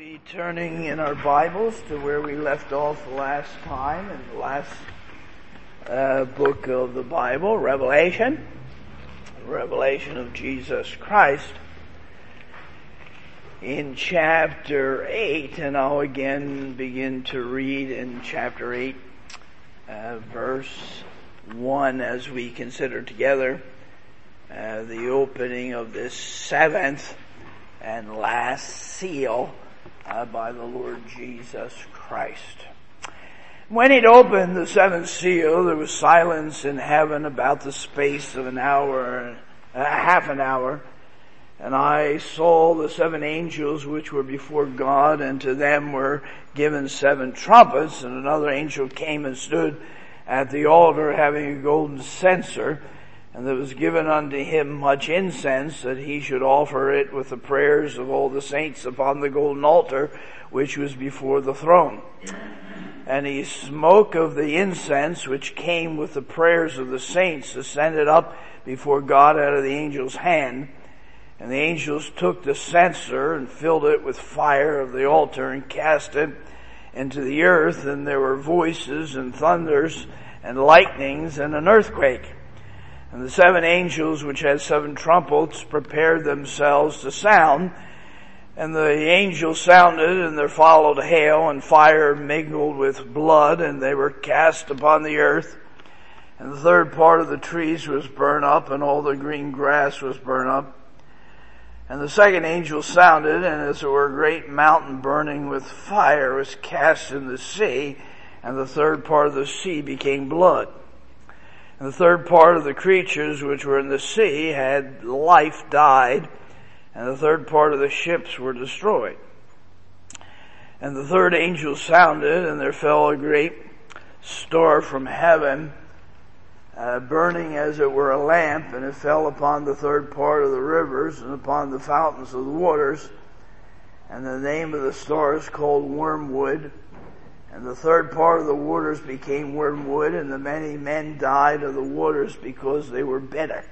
be turning in our Bibles to where we left off last time in the last book of the Bible, Revelation of Jesus Christ, in chapter 8, and I'll again begin to read in chapter 8, verse 1 as we consider together the opening of this seventh and last seal by the Lord Jesus Christ. When he'd opened the seventh seal, there was silence in heaven about the space of half an hour. And I saw the seven angels which were before God, and to them were given seven trumpets. And another angel came and stood at the altar, having a golden censer. And there was given unto him much incense, that he should offer it with the prayers of all the saints upon the golden altar, which was before the throne. And he smoke of the incense, which came with the prayers of the saints, ascended up before God out of the angel's hand. And the angels took the censer and filled it with fire of the altar and cast it into the earth. And there were voices and thunders and lightnings and an earthquake. And the seven angels which had seven trumpets prepared themselves to sound. And the angel sounded, and there followed hail and fire mingled with blood, and they were cast upon the earth. And the third part of the trees was burned up, and all the green grass was burned up. And the second angel sounded, and as it were a great mountain burning with fire was cast in the sea, and the third part of the sea became blood. And the third part of the creatures which were in the sea had life died, and the third part of the ships were destroyed. And the third angel sounded, and there fell a great star from heaven, burning as it were a lamp, and it fell upon the third part of the rivers and upon the fountains of the waters. And the name of the star is called Wormwood. And the third part of the waters became wormwood, and the many men died of the waters because they were bitter.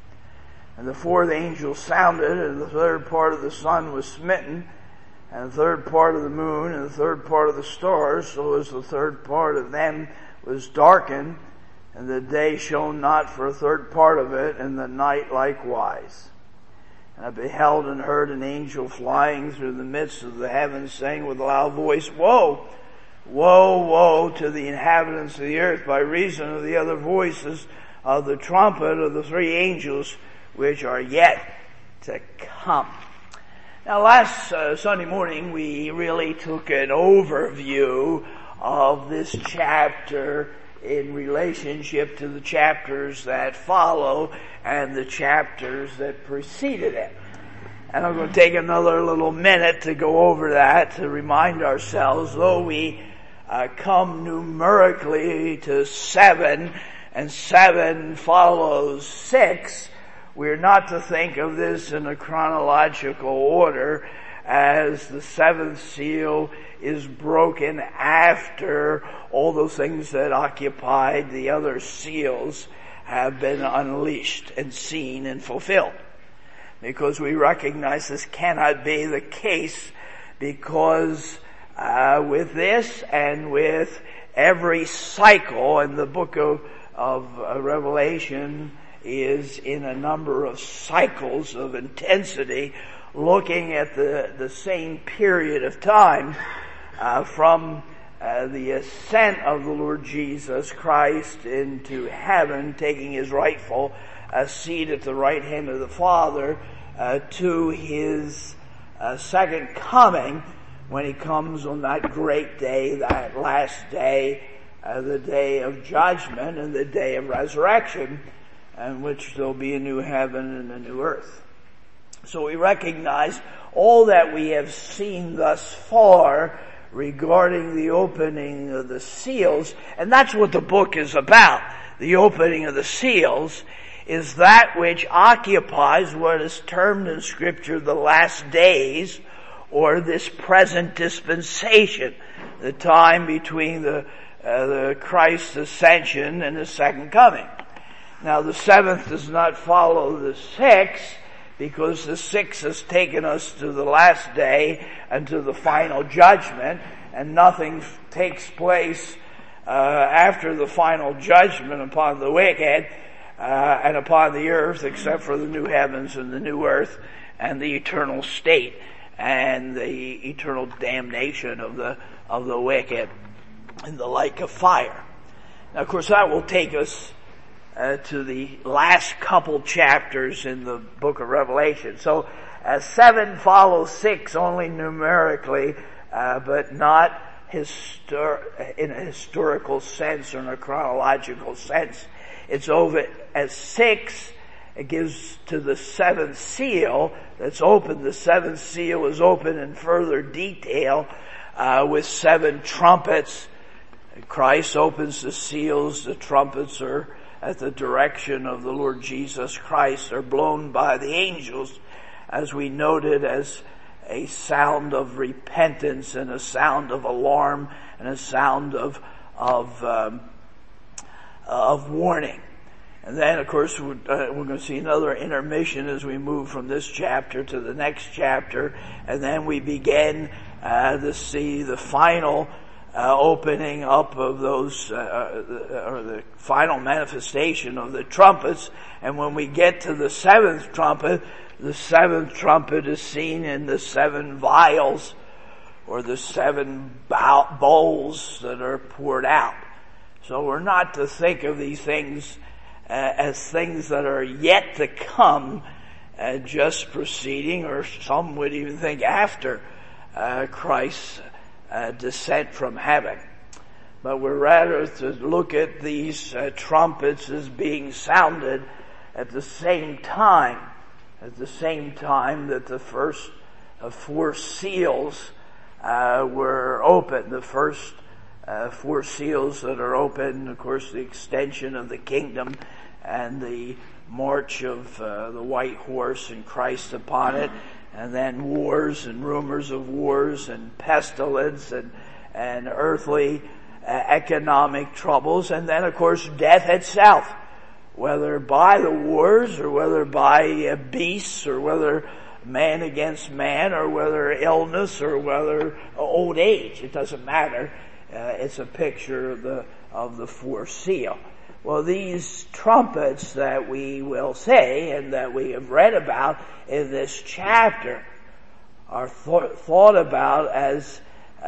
And the fourth angel sounded, and the third part of the sun was smitten, and the third part of the moon, and the third part of the stars, so as the third part of them was darkened, and the day shone not for a third part of it, and the night likewise. And I beheld and heard an angel flying through the midst of the heavens, saying with a loud voice, Woe! Woe, woe to the inhabitants of the earth by reason of the other voices of the trumpet of the three angels which are yet to come. Now last Sunday morning we really took an overview of this chapter in relationship to the chapters that follow and the chapters that preceded it. And I'm going to take another little minute to go over that to remind ourselves, though we come numerically to 7 and 7 follows 6, we're not to think of this in a chronological order, as the seventh seal is broken after all those things that occupied the other seals have been unleashed and seen and fulfilled. Because we recognize this cannot be the case, because with this and with every cycle, and the book of Revelation is in a number of cycles of intensity, looking at the same period of time from the ascent of the Lord Jesus Christ into heaven, taking his rightful seat at the right hand of the Father, to his second coming, when he comes on that great day, that last day, the day of judgment and the day of resurrection, in which there'll be a new heaven and a new earth. So we recognize all that we have seen thus far regarding the opening of the seals, and that's what the book is about. The opening of the seals is that which occupies what is termed in Scripture the last days, or this present dispensation, the time between the Christ's ascension and his second coming. Now the seventh does not follow the sixth, because the 6 has taken us to the last day and to the final judgment, and nothing takes place after the final judgment upon the wicked and upon the earth, except for the new heavens and the new earth and the eternal state and the eternal damnation of the wicked in the lake of fire. Now, of course, that will take us to the last couple chapters in the book of Revelation. So 7 follows 6 only numerically, but not in a historical sense or in a chronological sense. It's over as 6. It gives to the 7th seal that's open. The 7th seal is open in further detail with 7 trumpets. Christ opens the seals. The trumpets are at the direction of the Lord Jesus Christ, are blown by the angels, as we noted, as a sound of repentance and a sound of alarm and a sound of warning. And then, of course, we're going to see another intermission as we move from this chapter to the next chapter, and then we begin to see the final opening up of those, or the final manifestation of the trumpets. And when we get to the 7th trumpet, the 7th trumpet is seen in the 7 vials, or the 7 bowls that are poured out. So we're not to think of these things as things that are yet to come, just proceeding, or some would even think after Christ's descent from heaven. But we're rather to look at these trumpets as being sounded at the same time that the first 4 seals were opened. The first 4 seals that are open, of course, the extension of the kingdom and the march of the white horse and Christ upon it, and then wars and rumors of wars and pestilence and earthly economic troubles, and then, of course, death itself, whether by the wars or whether by beasts or whether man against man or whether illness or whether old age. It doesn't matter. It's a picture of the 4th seal. Well, these trumpets that we will say and that we have read about in this chapter are thought about as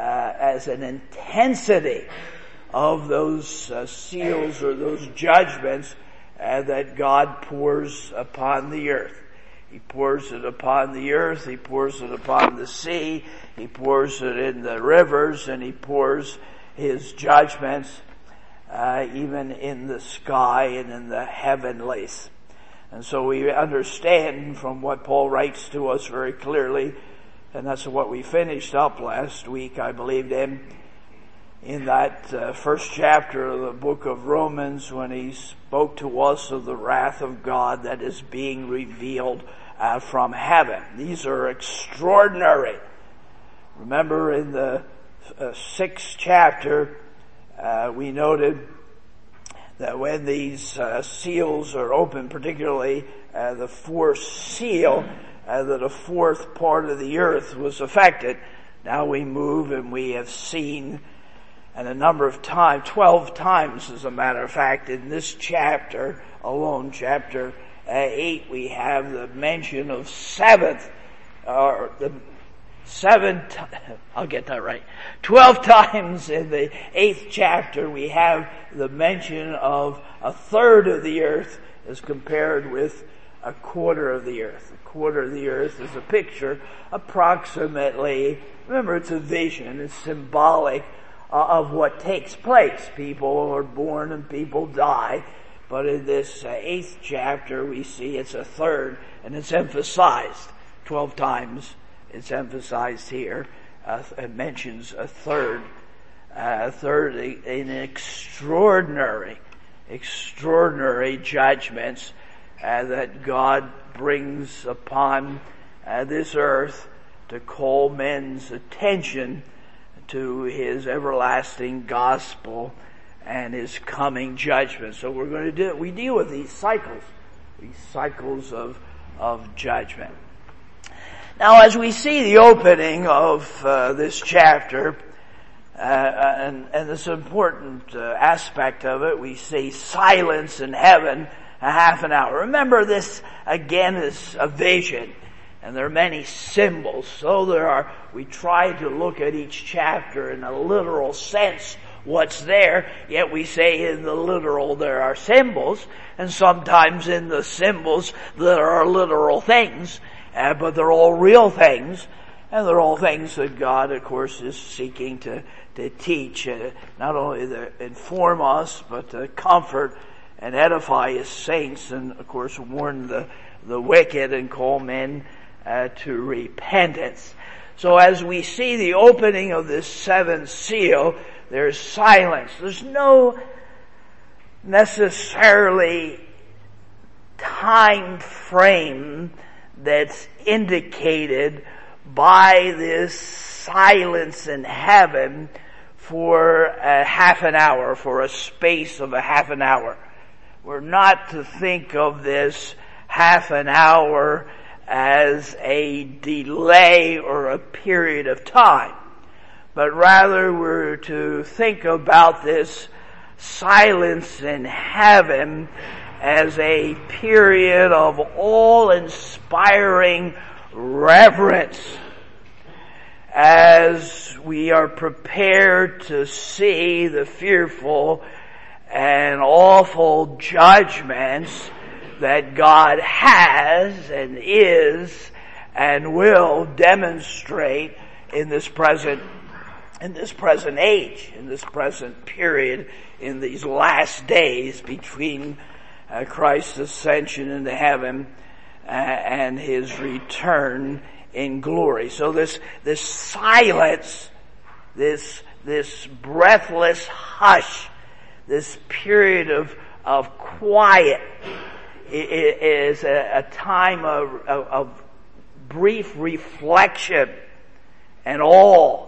an intensity of those seals or those judgments that God pours upon the earth. He pours it upon the earth, He pours it upon the sea, He pours it in the rivers, and He pours His judgments even in the sky and in the heavenlies. And so we understand from what Paul writes to us very clearly, and that's what we finished up last week, I believe, in that first chapter of the book of Romans, when he spoke to us of the wrath of God that is being revealed from heaven. These are extraordinary. Remember in the 6th chapter, we noted that when these seals are open, particularly the 4th seal, that a 4th part of the earth was affected. Now we move and we have seen, and a number of times, 12 times as a matter of fact, in this chapter alone, chapter 8, we have the mention of 7th, or the 12 times in the 8th chapter we have the mention of a third of the earth as compared with a quarter of the earth. A quarter of the earth is a picture approximately, remember it's a vision, it's symbolic of what takes place. People are born and people die, but in this 8th chapter we see it's a third, and it's emphasized 12 times. It's emphasized here. It mentions a third in extraordinary judgments that God brings upon this earth to call men's attention to His everlasting gospel and His coming judgment. So we deal with these cycles of of judgment. Now, as we see the opening of this chapter, and this important aspect of it, we see silence in heaven a half an hour. Remember, this again is a vision, and there are many symbols. So we try to look at each chapter in a literal sense what's there, yet we say in the literal there are symbols, and sometimes in the symbols there are literal things, but they're all real things, and they're all things that God, of course, is seeking to teach, not only to inform us, but to comfort and edify His saints, and of course warn the wicked and call men to repentance. So as we see the opening of this seventh seal, there's silence. There's no necessarily time frame that's indicated by this silence in heaven for a half an hour, for a space of a half an hour. We're not to think of this half an hour as a delay or a period of time, but rather we're to think about this silence in heaven as a period of all-inspiring reverence as we are prepared to see the fearful and awful judgments that God has and is and will demonstrate in this present age, in this present period, in these last days between Christ's ascension into heaven and His return in glory. So this silence, this breathless hush, this period of quiet is a time of brief reflection and awe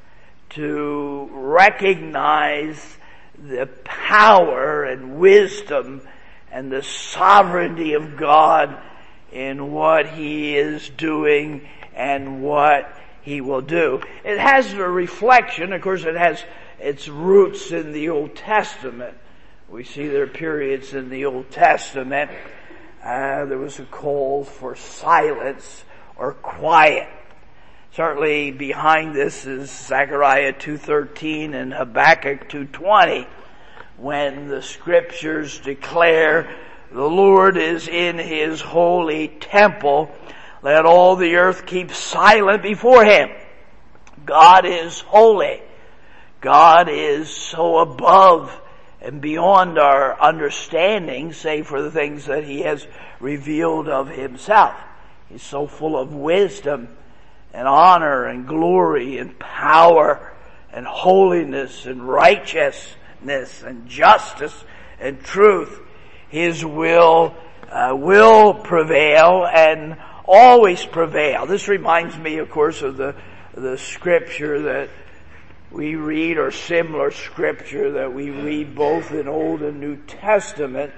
to recognize the power and wisdom and the sovereignty of God in what He is doing and what He will do. It has a reflection, of course it has its roots in the Old Testament. We see there are periods in the Old Testament, there was a call for silence or quiet. Certainly behind this is Zechariah 2:13 and Habakkuk 2:20, when the scriptures declare, "The Lord is in His holy temple. Let all the earth keep silent before Him." God is holy. God is so above and beyond our understanding, save for the things that He has revealed of Himself. He's so full of wisdom and honor and glory and power and holiness and righteousness and justice and truth. His will prevail and always prevail. This reminds me, of course, of the scripture that we read, or similar scripture that we read both in Old and New Testament,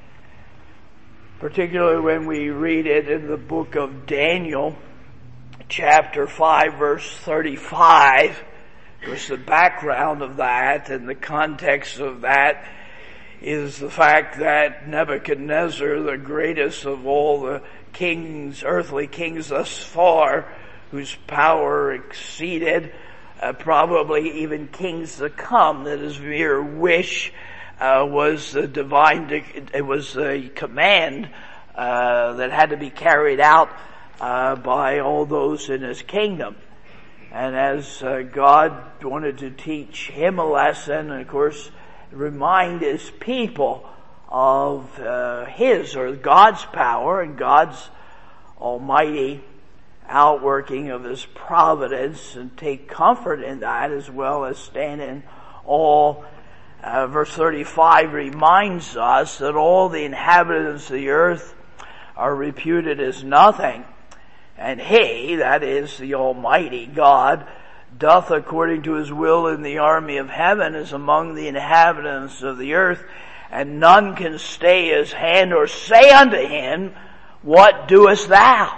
particularly when we read it in the book of Daniel, chapter 5, verse 35. Of course, the background of that and the context of that is the fact that Nebuchadnezzar, the greatest of all the kings, earthly kings thus far, whose power exceeded probably even kings to come, that his mere wish was the it was a command that had to be carried out by all those in his kingdom. And as God wanted to teach him a lesson, and of course remind His people of His, or God's power and God's almighty outworking of His providence, and take comfort in that as well as stand in awe. Verse 35 reminds us that all the inhabitants of the earth are reputed as nothing, and He, that is the Almighty God, doth according to His will in the army of heaven, is among the inhabitants of the earth, and none can stay His hand or say unto Him, what doest thou?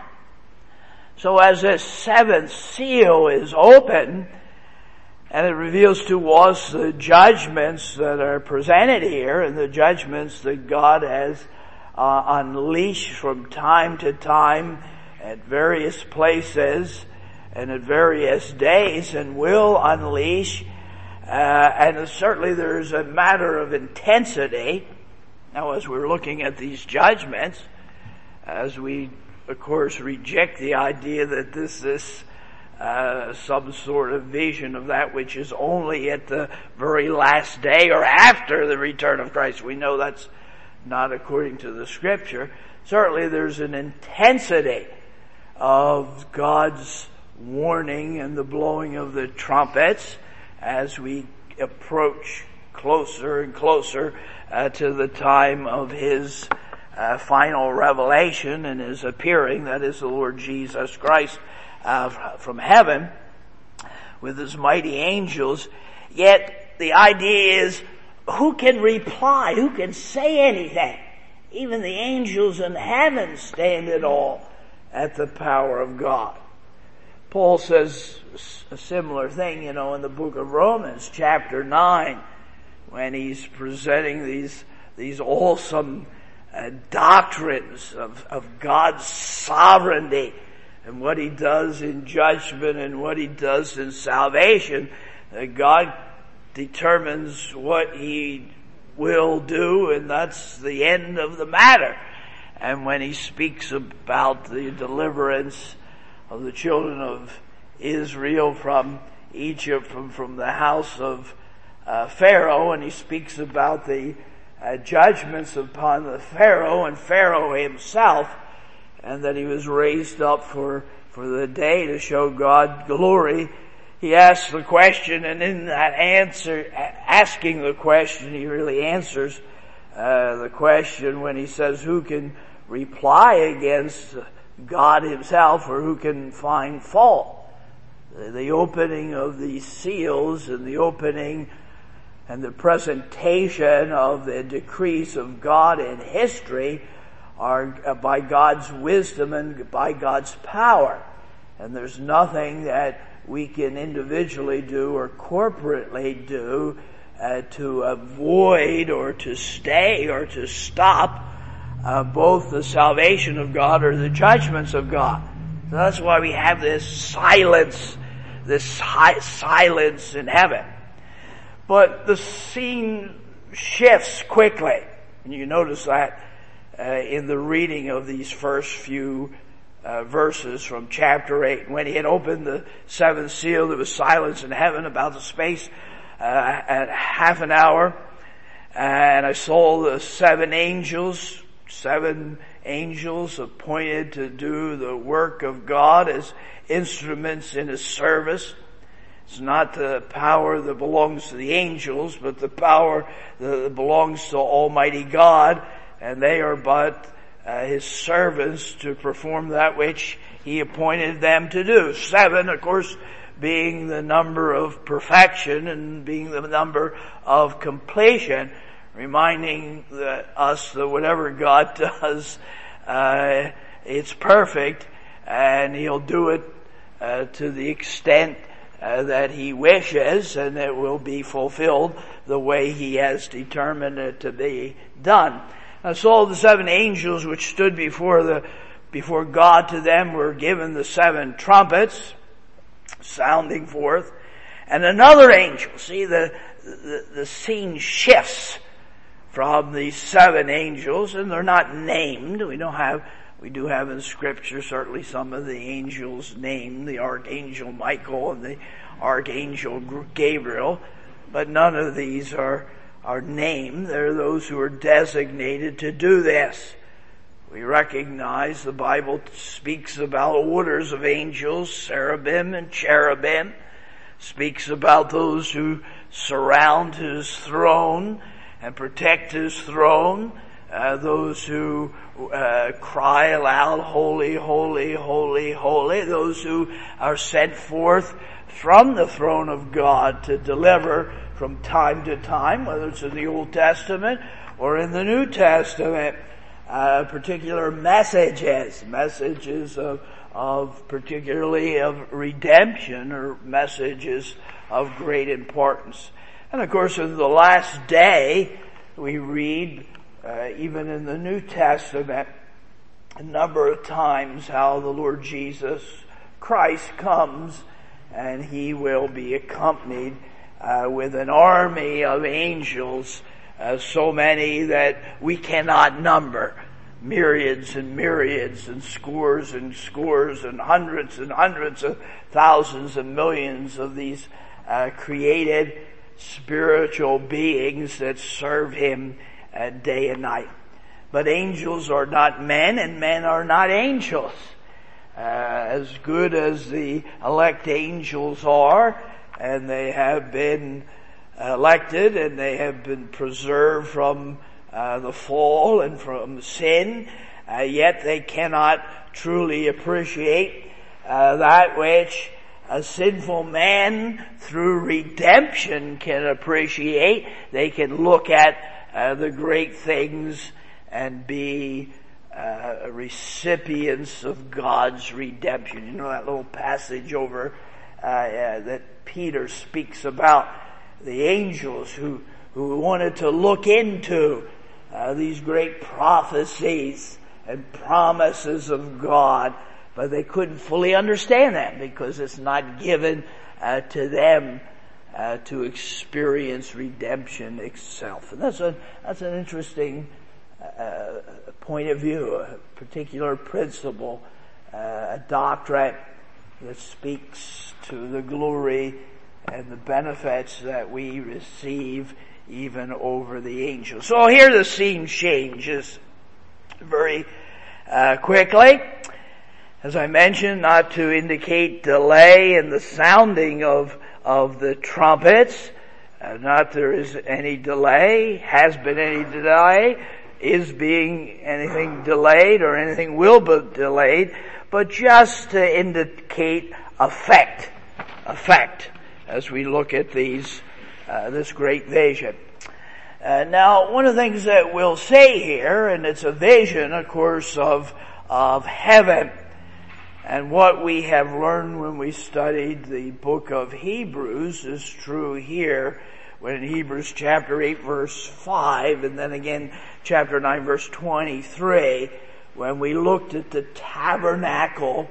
So as this seventh seal is open, and it reveals to us the judgments that are presented here, and the judgments that God has unleashed from time to time at various places and at various days, and will unleash. And certainly there's a matter of intensity. Now, as we're looking at these judgments, as we, of course, reject the idea that this is some sort of vision of that which is only at the very last day or after the return of Christ. We know that's not according to the Scripture. Certainly there's an intensity of God's warning and the blowing of the trumpets as we approach closer and closer to the time of His final revelation and His appearing, that is the Lord Jesus Christ from heaven with His mighty angels. Yet the idea is, who can reply? Who can say anything? Even the angels in heaven stand at all at the power of God. Paul says a similar thing, in the book of Romans, chapter 9, when he's presenting these awesome doctrines of God's sovereignty and what He does in judgment and what He does in salvation. God determines what He will do, and that's the end of the matter. And when He speaks about the deliverance of the children of Israel from Egypt, from the house of Pharaoh, and He speaks about the judgments upon the Pharaoh and Pharaoh himself, and that he was raised up for the day to show God glory. He asks the question, and in that asking the question, He really answers the question when He says, who can reply against God Himself, or who can find fault? The opening of these seals and the opening and the presentation of the decrees of God in history are by God's wisdom and by God's power. And there's nothing that we can individually do or corporately do to avoid or to stay or to stop both the salvation of God or the judgments of God. So that's why we have this silence in heaven. But the scene shifts quickly. And you notice that in the reading of these first few verses from chapter 8. When He had opened the seventh seal, there was silence in heaven about the space at half an hour. And I saw the seven angels appointed to do the work of God as instruments in His service. It's not the power that belongs to the angels, but the power that belongs to Almighty God, and they are but His servants to perform that which He appointed them to do. 7, of course, being the number of perfection and being the number of completion, reminding us that whatever God does, it's perfect, and He'll do it to the extent that He wishes, and it will be fulfilled the way He has determined it to be done. I saw the seven angels which stood before God. To them were given the seven trumpets, sounding forth, and another angel. See, the scene shifts from these seven angels, and they're not named. We do have in Scripture certainly some of the angels named, the Archangel Michael and the Archangel Gabriel, but none of these are named. They're those who are designated to do this. We recognize the Bible speaks about orders of angels, cherubim and cherubim, speaks about those who surround His throne and protect His throne, those who cry aloud, holy, holy, holy, holy, those who are sent forth from the throne of God to deliver from time to time, whether it's in the Old Testament or in the New Testament, particular messages of particularly of redemption, or messages of great importance. And of course, in the last day, we read, even in the New Testament, a number of times how the Lord Jesus Christ comes, and He will be accompanied with an army of angels, so many that we cannot number. Myriads and myriads and scores and hundreds of thousands and millions of these created spiritual beings that serve Him day and night. But angels are not men, and men are not angels. As good as the elect angels are, and they have been elected, and they have been preserved from the fall and from sin, yet they cannot truly appreciate that which a sinful man through redemption can appreciate. They can look at the great things and be recipients of God's redemption. You know that little passage over that Peter speaks about the angels who wanted to look into these great prophecies and promises of God, but they couldn't fully understand that because it's not given to them to experience redemption itself. And that's an interesting point of view, a particular principle, a doctrine that speaks to the glory and the benefits that we receive even over the angels. So here the scene changes very quickly. As I mentioned, not to indicate delay in the sounding of the trumpets. Not there is any delay, has been any delay, is being anything delayed, or anything will be delayed, but just to indicate effect, as we look at this great vision. Now, one of the things that we'll say here, and it's a vision, of course, of heaven. And what we have learned when we studied the book of Hebrews is true here, when in Hebrews chapter 8 verse 5, and then again chapter 9 verse 23, when we looked at the tabernacle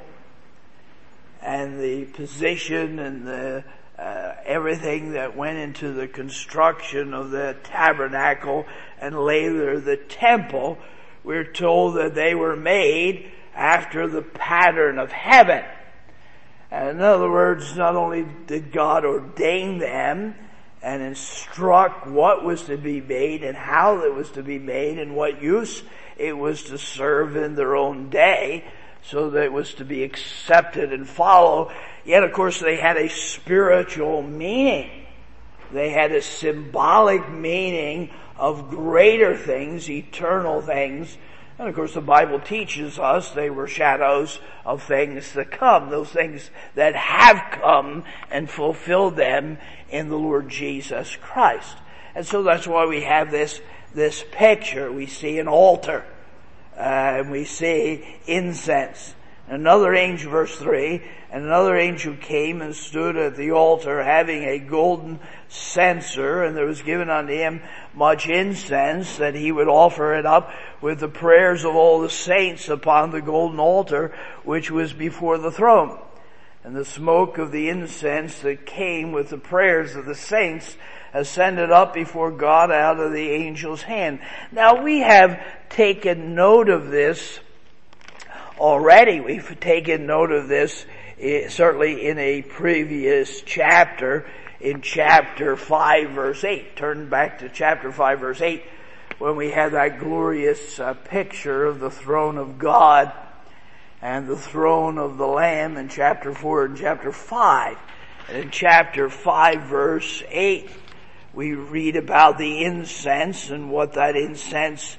and the position and the everything that went into the construction of the tabernacle and later the temple. We're told that they were made after the pattern of heaven. In other words, not only did God ordain them and instruct what was to be made and how it was to be made and what use it was to serve in their own day, so that it was to be accepted and followed, yet of course they had a spiritual meaning. They had a symbolic meaning of greater things, eternal things. And of course the Bible teaches us they were shadows of things to come, those things that have come and fulfilled them in the Lord Jesus Christ. And so that's why we have this picture. We see an altar, and we see incense. Another angel, verse 3, and another angel came and stood at the altar having a golden censer, and there was given unto him much incense, that he would offer it up with the prayers of all the saints upon the golden altar which was before the throne. And the smoke of the incense that came with the prayers of the saints ascended up before God out of the angel's hand. Now we have taken note of this already. We've taken note of this certainly in a previous chapter, in chapter 5 verse 8. Turn back to chapter 5 verse 8 when we have that glorious picture of the throne of God and the throne of the Lamb in chapter 4 and chapter 5. And in chapter 5 verse 8 we read about the incense and what that incense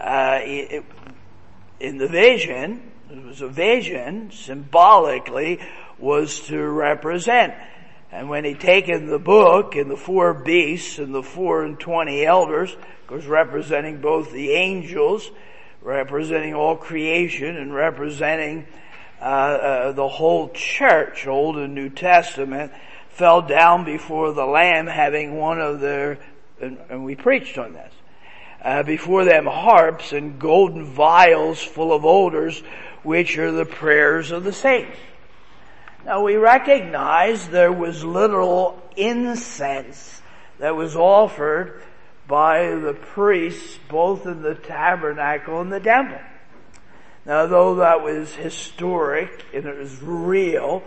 in the vision, it was a vision, symbolically was to represent. And when he'd taken the book and the 4 beasts and the 24 elders, of course representing both the angels, representing all creation and representing the whole church, Old and New Testament, fell down before the Lamb, having one of their, and we preached on this, before them harps and golden vials full of odors, which are the prayers of the saints. Now we recognize there was literal incense that was offered by the priests both in the tabernacle and the temple. Now though that was historic and it was real,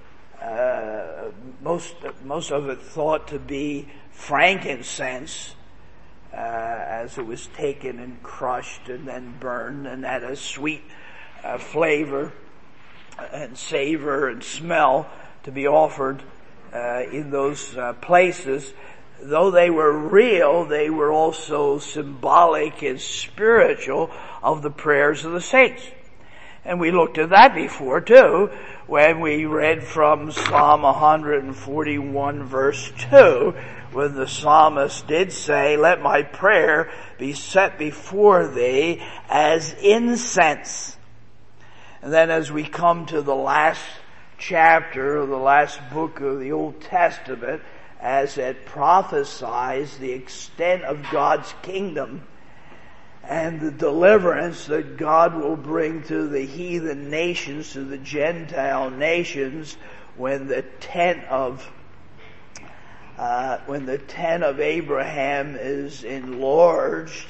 most of it thought to be frankincense, as it was taken and crushed and then burned and had a sweet flavor and savor and smell to be offered in those places. Though they were real, they were also symbolic and spiritual of the prayers of the saints. And we looked at that before too, when we read from Psalm 141 verse 2, when the psalmist did say, "Let my prayer be set before thee as incense." And then as we come to the last chapter of the last book of the Old Testament, as it prophesies the extent of God's kingdom and the deliverance that God will bring to the heathen nations, to the Gentile nations, when the tent of Abraham is enlarged,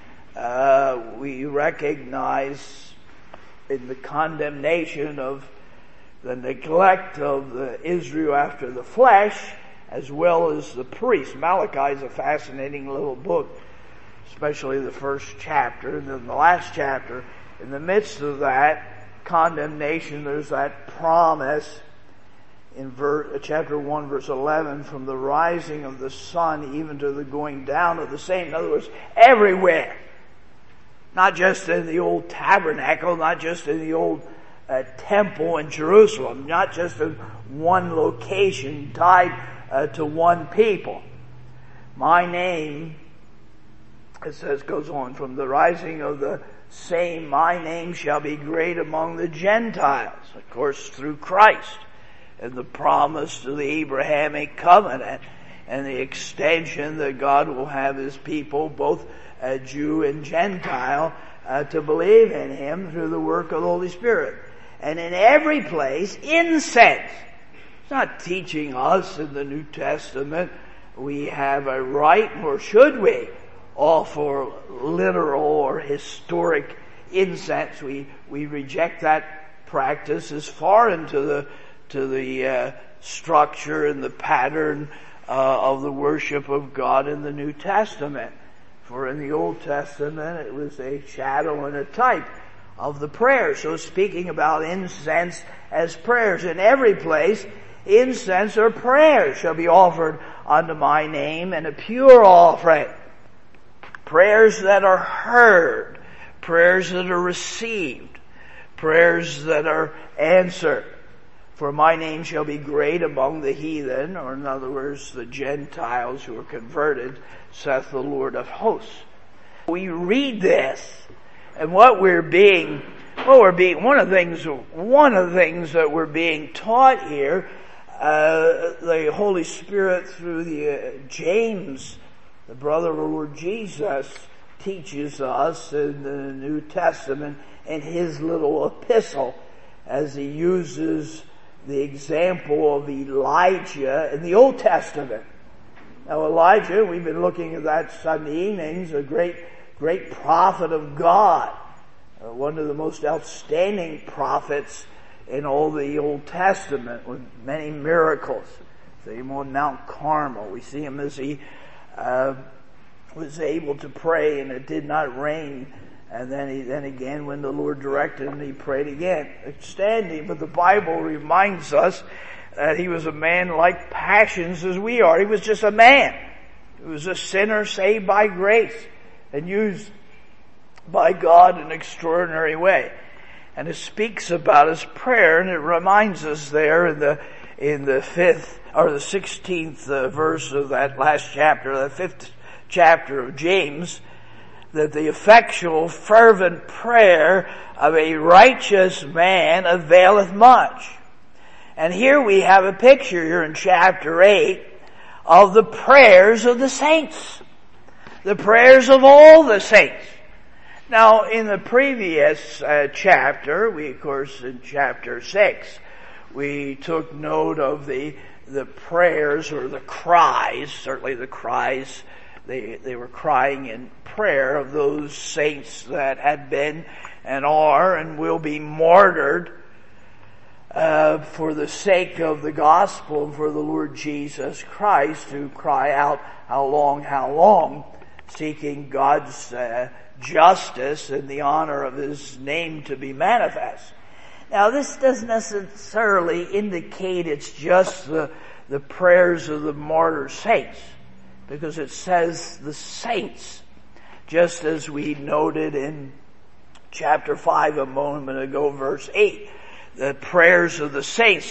we recognize in the condemnation of the neglect of the Israel after the flesh, as well as the priests. Malachi is a fascinating little book, especially the first chapter, and then the last chapter. In the midst of that condemnation, there's that promise in chapter 1 verse 11, from the rising of the sun even to the going down of the same. In other words, everywhere. Not just in the old tabernacle, not just in the old temple in Jerusalem, not just in one location tied to one people. My name, it says, goes on, from the rising of the same, my name shall be great among the Gentiles. Of course, through Christ and the promise to the Abrahamic covenant and the extension that God will have His people, both Jew and Gentile, to believe in Him through the work of the Holy Spirit. And in every place, incense. It's not teaching us in the New Testament we have a right, nor should we, offer literal or historic incense. We reject that practice as far into the structure and the pattern of the worship of God in the New Testament. For in the Old Testament it was a shadow and a type of the prayer. So speaking about incense as prayers, in every place incense or prayers shall be offered unto my name, and a pure offering. Prayers that are heard, prayers that are received, prayers that are answered. For my name shall be great among the heathen, or in other words, the Gentiles who are converted, saith the Lord of hosts. We read this, and one of the things that we're being taught here, the Holy Spirit through James, the brother of the Lord Jesus, teaches us in the New Testament in his little epistle, as he uses the example of Elijah in the Old Testament. Now Elijah, we've been looking at that Sunday evenings, a great prophet of God, one of the most outstanding prophets in all the Old Testament, with many miracles. See him on Mount Carmel. We see him as he was able to pray and it did not rain. And then again, when the Lord directed him, he prayed again. Outstanding, but the Bible reminds us that he was a man like passions as we are. He was just a man. He was a sinner saved by grace and used by God in an extraordinary way. And it speaks about his prayer, and it reminds us there in the 5th or the 16th verse of that last chapter, the 5th chapter of James, that the effectual fervent prayer of a righteous man availeth much. And here we have a picture here in chapter 8 of the prayers of the saints. The prayers of all the saints. Now, in the previous chapter, of course, in chapter 6, we took note of the prayers or the cries, certainly the cries, they were crying in prayer of those saints that had been and are and will be martyred for the sake of the gospel and for the Lord Jesus Christ, who cry out, how long, seeking God's justice and the honor of His name to be manifest. Now, this doesn't necessarily indicate it's just the prayers of the martyr saints, because it says the saints, just as we noted in chapter 5 a moment ago, verse 8. The prayers of the saints,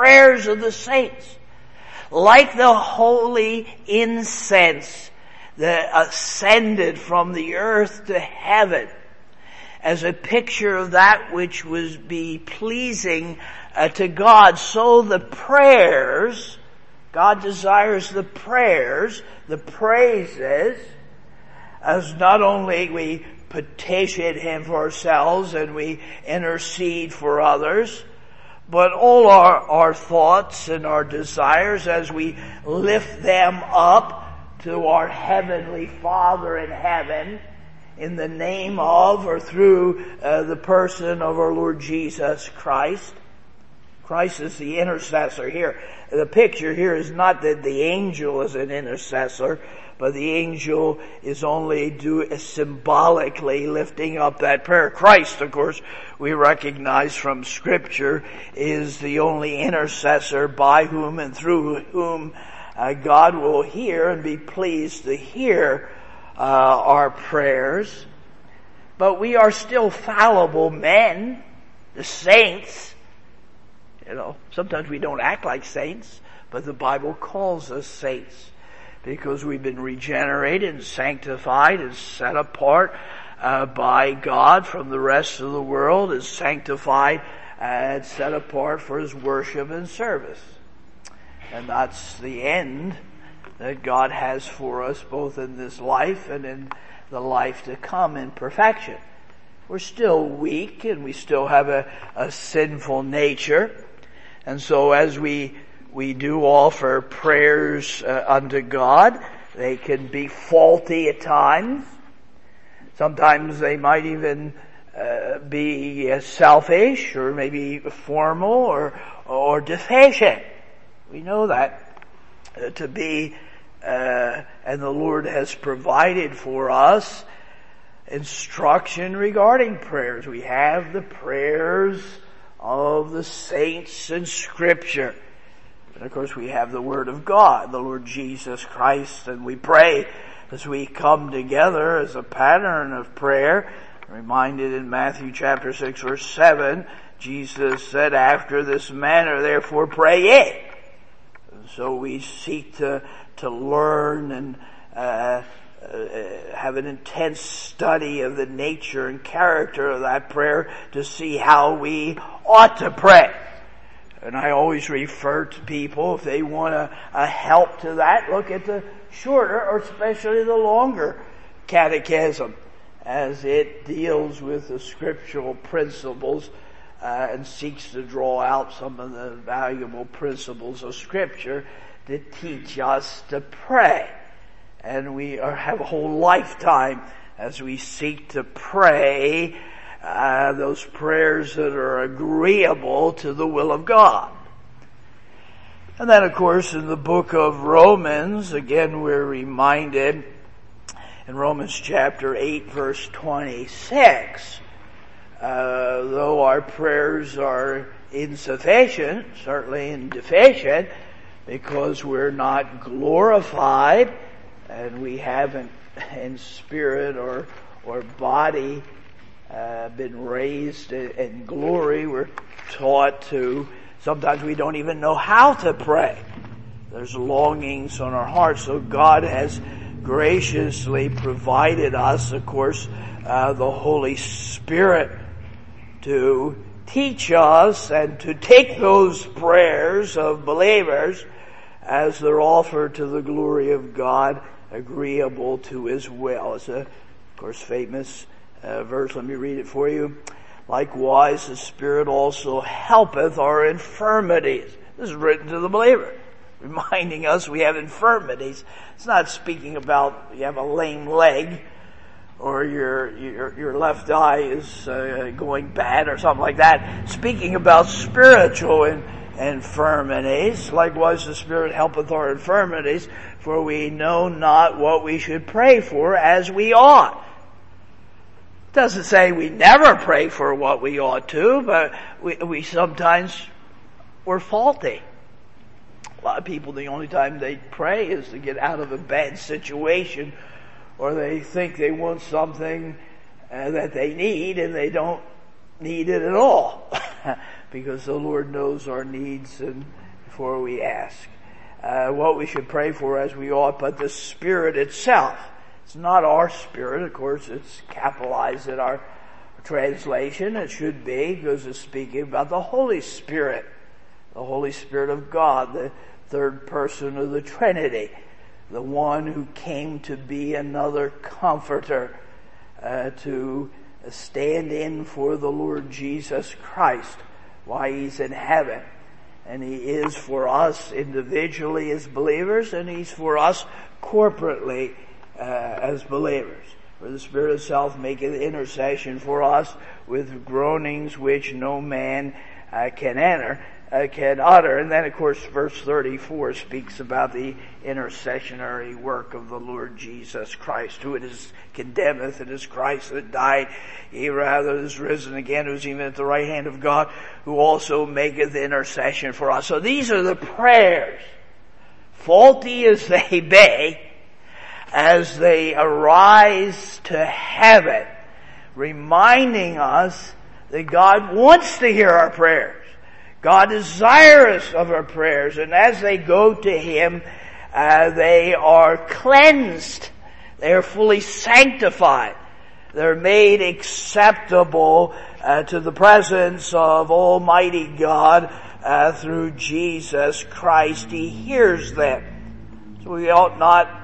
like the holy incense that ascended from the earth to heaven, as a picture of that which was be pleasing to God. So the prayers, God desires the prayers, the praises, as not only we petition Him for ourselves and we intercede for others, but all our thoughts and our desires as we lift them up to our Heavenly Father in heaven, in the name of or through the person of our Lord Jesus Christ. Christ is the intercessor here. The picture here is not that the angel is an intercessor, but the angel is only symbolically lifting up that prayer. Christ, of course, we recognize from Scripture, is the only intercessor by whom and through whom God will hear and be pleased to hear our prayers. But we are still fallible men, the saints. Sometimes we don't act like saints, but the Bible calls us saints because we've been regenerated and sanctified and set apart by God from the rest of the world, is sanctified and set apart for His worship and service. And that's the end that God has for us, both in this life and in the life to come in perfection. We're still weak and we still have a sinful nature. And so as we do offer prayers unto God, they can be faulty at times. Sometimes they might even be selfish or maybe formal or deficient. We know that to be, and the Lord has provided for us instruction regarding prayers. We have the prayers of the saints in Scripture. And of course we have the Word of God, the Lord Jesus Christ, and we pray as we come together as a pattern of prayer. Reminded in Matthew chapter 6 verse 7, Jesus said, after this manner therefore pray ye. So we seek to learn and have an intense study of the nature and character of that prayer to see how we ought to pray. And I always refer to people, if they want a help to that, look at the shorter or especially the longer catechism, as it deals with the scriptural principles and seeks to draw out some of the valuable principles of Scripture to teach us to pray. And we have a whole lifetime as we seek to pray those prayers that are agreeable to the will of God. And then, of course, in the book of Romans, again, we're reminded in Romans chapter 8, verse 26, though our prayers are insufficient, certainly and deficient, because we're not glorified and we haven't in spirit or body been raised in glory, we're taught to, sometimes we don't even know how to pray. There's longings on our hearts, so God has graciously provided us, of course, the Holy Spirit to teach us and to take those prayers of believers as they're offered to the glory of God, agreeable to His will. It's a, of course, famous verse. Let me read it for you. Likewise, the Spirit also helpeth our infirmities. This is written to the believer, reminding us we have infirmities. It's not speaking about you have a lame leg or your left eye is going bad or something like that. Speaking about spiritual infirmities. Likewise, the Spirit helpeth our infirmities, for we know not what we should pray for as we ought. It doesn't say we never pray for what we ought to, but we sometimes we're faulty. A lot of people, the only time they pray is to get out of a bad situation, or they think they want something that they need and they don't need it at all. Because the Lord knows our needs and before we ask. What we should pray for as we ought, but the Spirit itself. It's not our spirit, of course, it's capitalized in our translation. It should be, because it's speaking about the Holy Spirit. The Holy Spirit of God, the third person of the Trinity, the one who came to be another comforter, to stand in for the Lord Jesus Christ while He's in heaven. And He is for us individually as believers, and He's for us corporately as believers. For the Spirit itself maketh intercession for us with groanings which no man can utter. And then, of course, verse 34 speaks about the intercessionary work of the Lord Jesus Christ, who it is condemneth, it is Christ that died, yea rather is risen again, who's even at the right hand of God, who also maketh intercession for us. So these are the prayers, faulty as they be, as they arise to heaven, reminding us that God wants to hear our prayers. God is desirous of our prayers, and as they go to Him, they are cleansed. They are fully sanctified. They're made acceptable to the presence of Almighty God through Jesus Christ. He hears them. So we ought not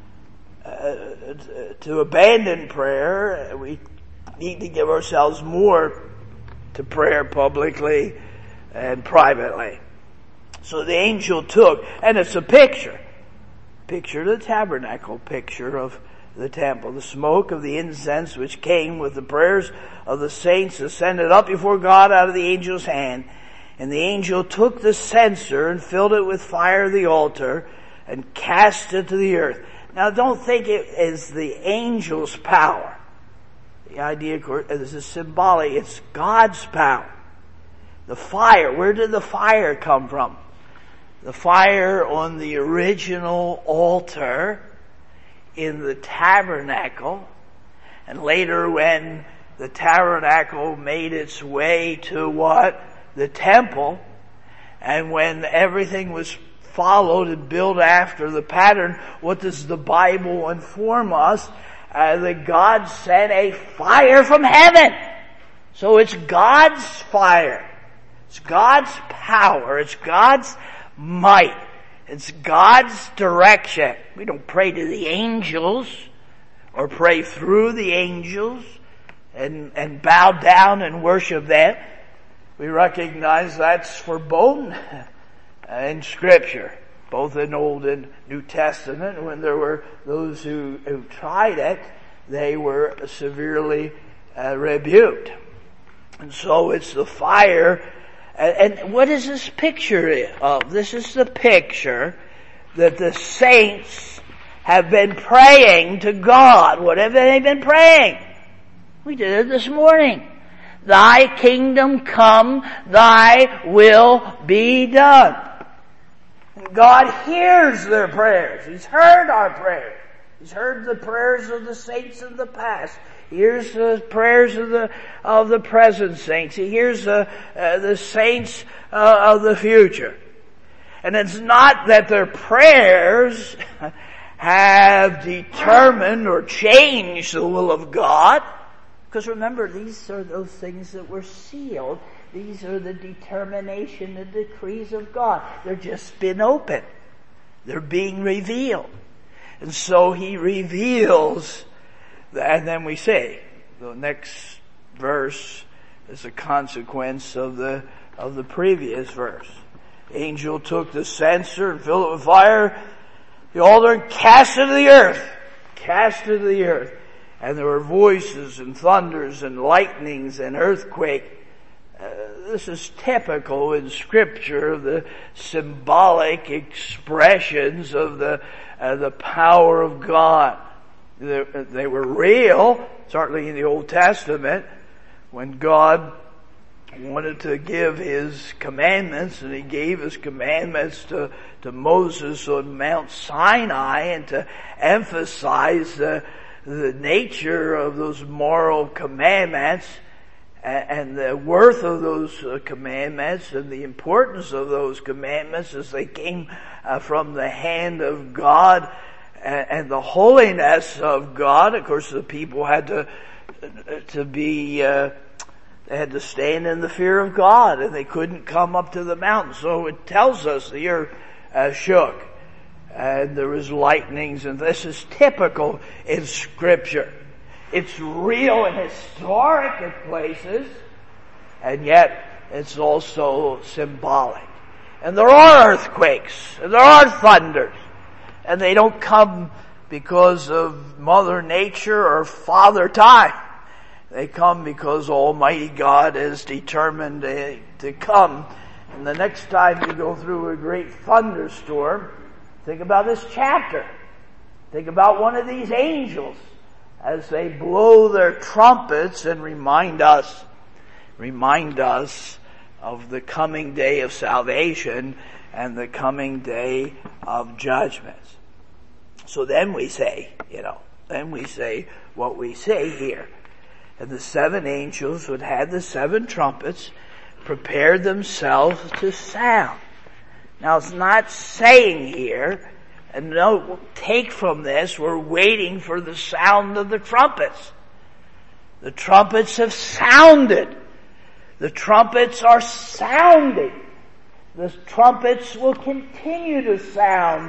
to abandon prayer. We need to give ourselves more to prayer publicly and privately. So the angel took, and it's a picture of the tabernacle, picture of the temple. The smoke of the incense which came with the prayers of the saints ascended up before God out of the angel's hand. And the angel took the censer and filled it with fire of the altar and cast it to the earth. Now don't think it is the angel's power. The idea, of course, this is symbolic. It's God's power. The fire, where did the fire come from? The fire on the original altar in the tabernacle, and later when the tabernacle made its way to what? The temple, and when everything was followed and built after the pattern, what does the Bible inform us? That God sent a fire from heaven. So it's God's fire. It's God's power. It's God's might. It's God's direction. We don't pray to the angels or pray through the angels and bow down and worship them. We recognize that's forbidden in Scripture, both in Old and New Testament. When there were those who tried it, they were severely rebuked. And so it's the fire. And what is this picture of? This is the picture that the saints have been praying to God. What have they been praying? We did it this morning. Thy kingdom come, thy will be done. And God hears their prayers. He's heard our prayers. He's heard the prayers of the saints of the past. He hears the prayers of the present saints. He hears the saints of the future. And it's not that their prayers have determined or changed the will of God. Because remember, these are those things that were sealed. These are the determination, the decrees of God. They're just been opened. They're being revealed. And so he reveals, and then we say, the next verse is a consequence of the previous verse. The angel took the censer and filled it with fire, the altar, and cast it to the earth. Cast it to the earth. And there were voices and thunders and lightnings and earthquake. This is typical in Scripture of the symbolic expressions of the power of God. They were real, certainly in the Old Testament, when God wanted to give His commandments, and He gave His commandments to Moses on Mount Sinai, and to emphasize the nature of those moral commandments and the worth of those commandments and the importance of those commandments as they came from the hand of God and the holiness of God. Of course, the people had to be they had to stand in the fear of God, and they couldn't come up to the mountain. So it tells us the earth shook, and there was lightnings, and this is typical in Scripture. It's real and historic in places, and yet it's also symbolic. And there are earthquakes, and there are thunders, and they don't come because of Mother Nature or Father Time. They come because Almighty God is determined to come. And the next time you go through a great thunderstorm, think about this chapter. Think about one of these angels as they blow their trumpets and remind us of the coming day of salvation and the coming day of judgments. So then we say what we say here. And the seven angels who had the seven trumpets prepared themselves to sound. Now it's not saying here, and no, take from this, we're waiting for the sound of the trumpets. The trumpets have sounded. The trumpets are sounding. The trumpets will continue to sound,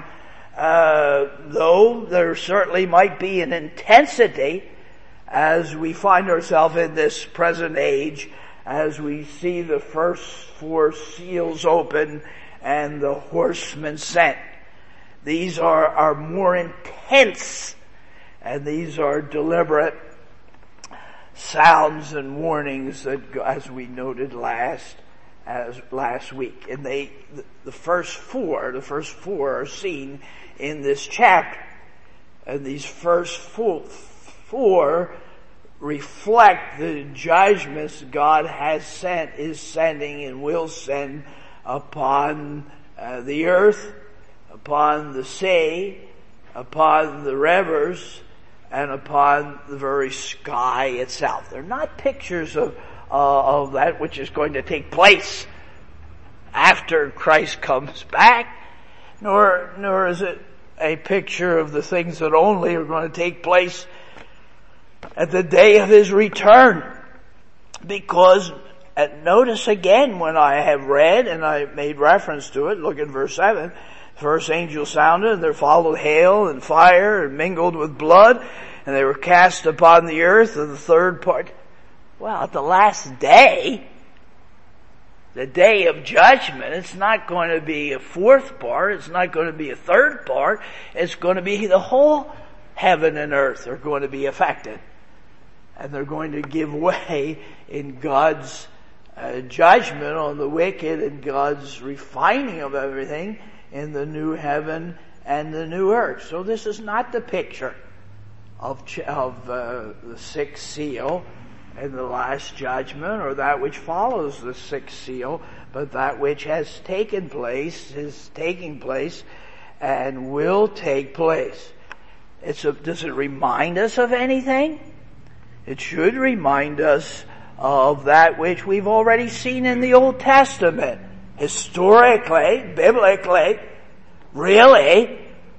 though there certainly might be an intensity as we find ourselves in this present age, as we see the first four seals open and the horsemen sent. These are more intense, and these are deliberate sounds and warnings that, as we noted last week. And the first four are seen in this chapter. And these first four reflect the judgments God has sent, is sending, and will send upon the earth, upon the sea, upon the rivers, and upon the very sky itself. They're not pictures of that which is going to take place after Christ comes back, nor is it a picture of the things that only are going to take place at the day of His return. Because, notice again when I have read, and I made reference to it, look at verse 7, the first angel sounded, and there followed hail and fire and mingled with blood, and they were cast upon the earth, and the third part. Well, at the last day, the day of judgment, it's not going to be a fourth part, it's not going to be a third part, it's going to be the whole heaven and earth are going to be affected. And they're going to give way in God's judgment on the wicked and God's refining of everything in the new heaven and the new earth. So this is not the picture of the sixth seal and the last judgment, or that which follows the sixth seal, but that which has taken place, is taking place, and will take place. Does it remind us of anything? It should remind us of that which we've already seen in the Old Testament. Historically, biblically, really,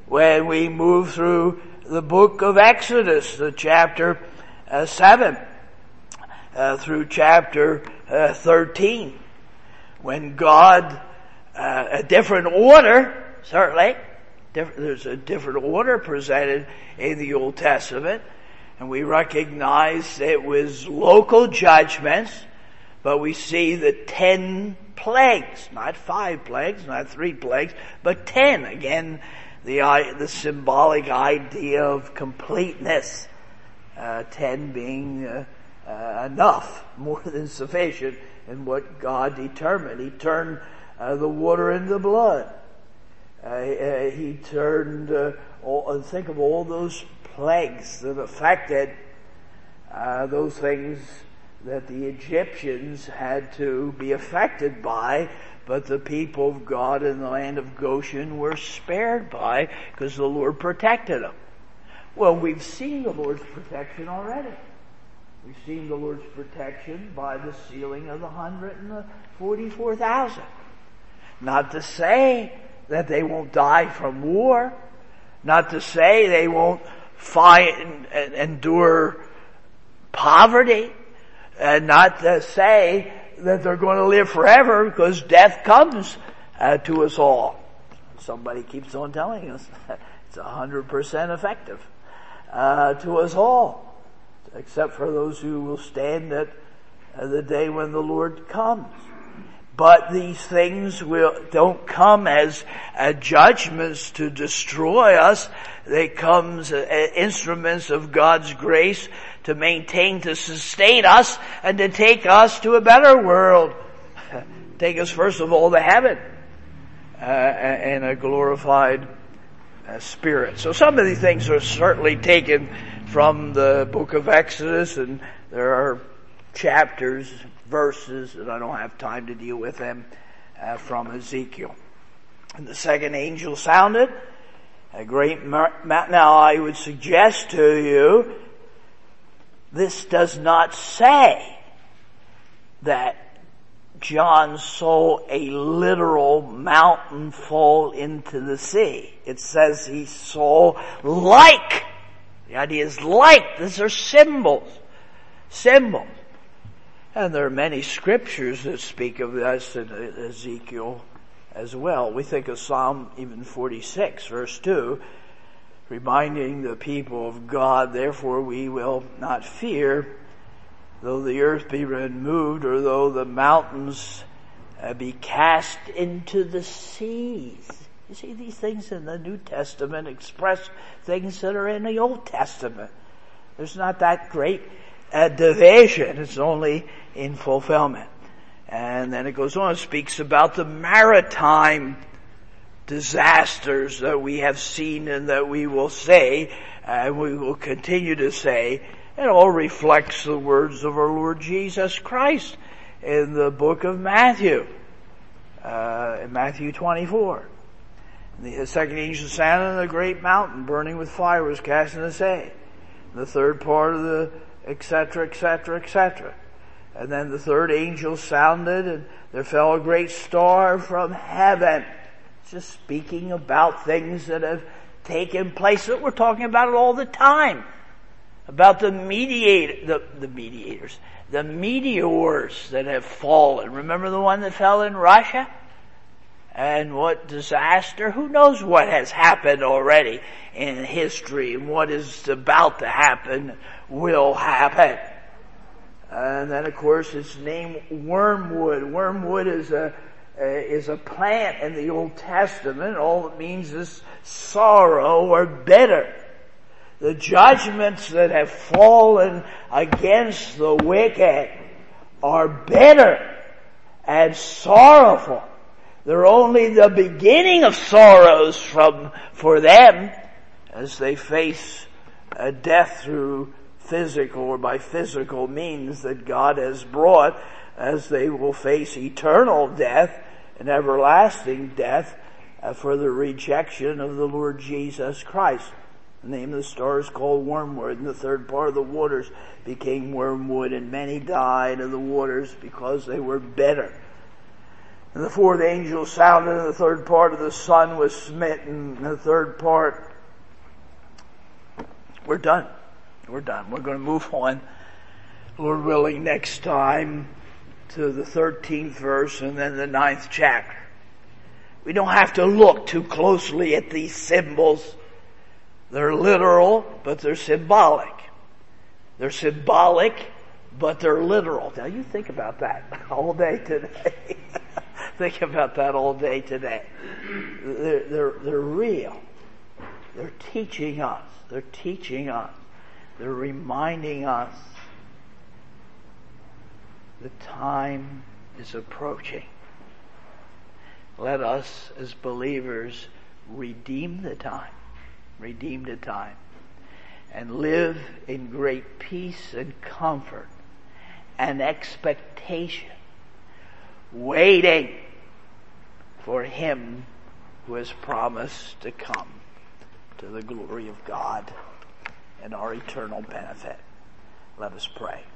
when we move through the book of Exodus, the chapter 7 through chapter 13, when God, a different order, certainly, there's a different order presented in the Old Testament, and we recognize it was local judgments, but we see the 10 plagues, not 5 plagues, not 3 plagues, but 10. Again, the symbolic idea of completeness, 10 being enough, more than sufficient in what God determined. He turned the water into blood. He turned, think of all those plagues that affected those things that the Egyptians had to be affected by, but the people of God in the land of Goshen were spared by, because the Lord protected them. Well, we've seen the Lord's protection already. We've seen the Lord's protection by the sealing of the 144,000. Not to say that they won't die from war. Not to say they won't endure poverty. And not to say that they're going to live forever, because death comes to us all. Somebody keeps on telling us it's 100% effective to us all, except for those who will stand at the day when the Lord comes. But these things don't come as judgments to destroy us. They come as instruments of God's grace to maintain, to sustain us, and to take us to a better world. Take us first of all to heaven and a glorified spirit. So some of these things are certainly taken from the book of Exodus, and there are chapters, verses, and I don't have time to deal with them, from Ezekiel. And the second angel sounded a great now I would suggest to you, this does not say that John saw a literal mountain fall into the sea. It says he saw like. The idea is like. These are symbols. Symbols. And there are many scriptures that speak of this in Ezekiel as well. We think of Psalm even 46, verse 2, reminding the people of God, therefore we will not fear, though the earth be removed, or though the mountains be cast into the seas. You see, these things in the New Testament express things that are in the Old Testament. There's not that great division. It's only in fulfillment. And then it goes on, it speaks about the maritime disasters that we have seen and that we will say, and we will continue to say. It all reflects the words of our Lord Jesus Christ in the book of Matthew, in Matthew 24. The second angel sounded, and the great mountain burning with fire was cast into the sea. The third part of the etc., etc., etc. And then the third angel sounded, and there fell a great star from heaven. It's just speaking about things that have taken place, that we're talking about it all the time. About the meteors that have fallen. Remember the one that fell in Russia? And what disaster? Who knows what has happened already in history, and what is about to happen will happen. And then, of course, it's named wormwood. Wormwood is a plant in the Old Testament. All it means is sorrow or bitter. The judgments that have fallen against the wicked are bitter and sorrowful. They're only the beginning of sorrows for them as they face a death through physical or by physical means that God has brought, as they will face eternal death and everlasting death for the rejection of the Lord Jesus Christ. The name of the star is called wormwood, and the third part of the waters became wormwood, and many died of the waters because they were bitter. And the fourth angel sounded, and the third part of the sun was smitten. And the third part, we're done. We're done. We're going to move on, Lord willing, next time to the 13th verse and then the 9th chapter. We don't have to look too closely at these symbols. They're literal, but they're symbolic. They're symbolic, but they're literal. Now you think about that all day today. Think about that all day today. They're real. They're teaching us. They're teaching us. They're reminding us the time is approaching. Let us as believers redeem the time. Redeem the time. And live in great peace and comfort and expectation, waiting for Him who has promised to come to the glory of God and our eternal benefit. Let us pray.